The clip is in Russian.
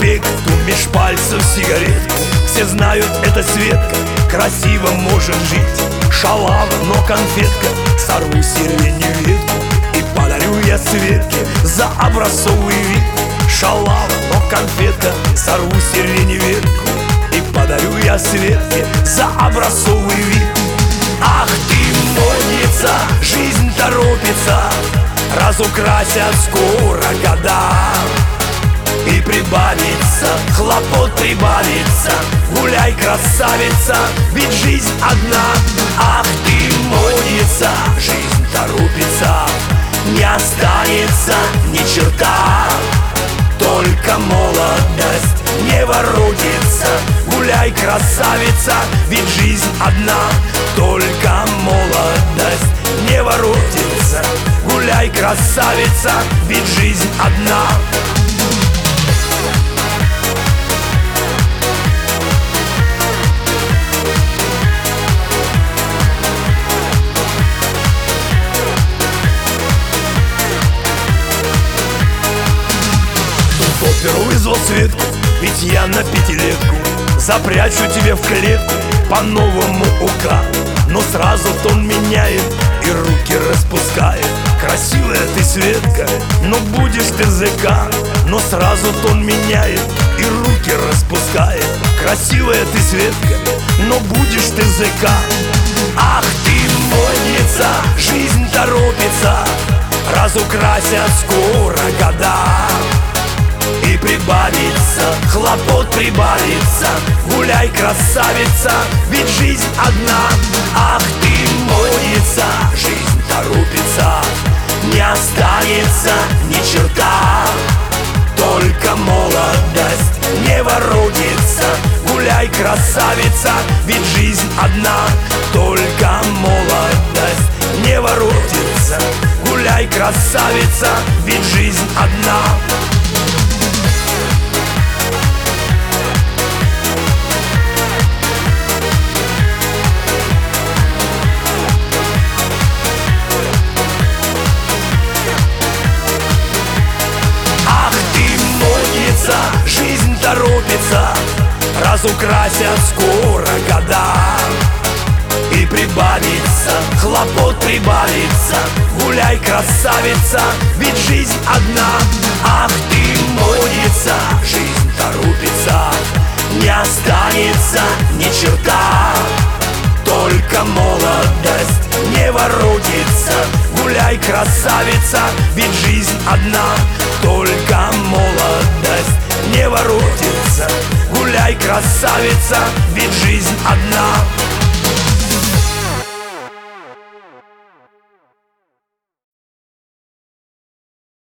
респект, меж пальцев сигаретку. Все знают, это Светка, красиво может жить. Шалава, но конфетка, сорву сиренью ветку и подарю я Светке за образцовый вид. Шалава, но конфетка, сорву сиренью ветку и подарю я Светке за образцовый вид. Ах ты модница, жизнь торопится, разукрасят скоро года. И прибавится, хлопот прибавится, гуляй, красавица, ведь жизнь одна. Ах ты модница, жизнь торопится, не останется ни черта. Только молодость не воротится, гуляй, красавица, ведь жизнь одна. Только молодость не воротится, гуляй, красавица, ведь жизнь одна. Оперу вызвал Светку, ведь я на пятилетку запрячу тебе в клетку по новому УК. Но сразу тон меняет и руки распускает. Красивая ты, Светка, но будешь ты ЗК. Но сразу тон меняет и руки распускает. Красивая ты, Светка, но будешь ты ЗК. Ах ты модница, жизнь торопится, разукрасят скоро года. И прибавится, хлопот прибавится, гуляй, красавица, ведь жизнь одна. Ах ты модница, жизнь торопится, не останется ни черта. Только молодость не воротится, гуляй, красавица, ведь жизнь одна. Только молодость не воротится, гуляй, красавица, ведь жизнь одна. Жизнь торопится, разукрасят скоро года. И прибавится, хлопот прибавится, гуляй, красавица, ведь жизнь одна. Ах ты модница, жизнь торопится, не останется ни черта. Только молодость не воротится, гуляй, красавица, ведь жизнь одна. Только молодость не воротится, гуляй, красавица, ведь жизнь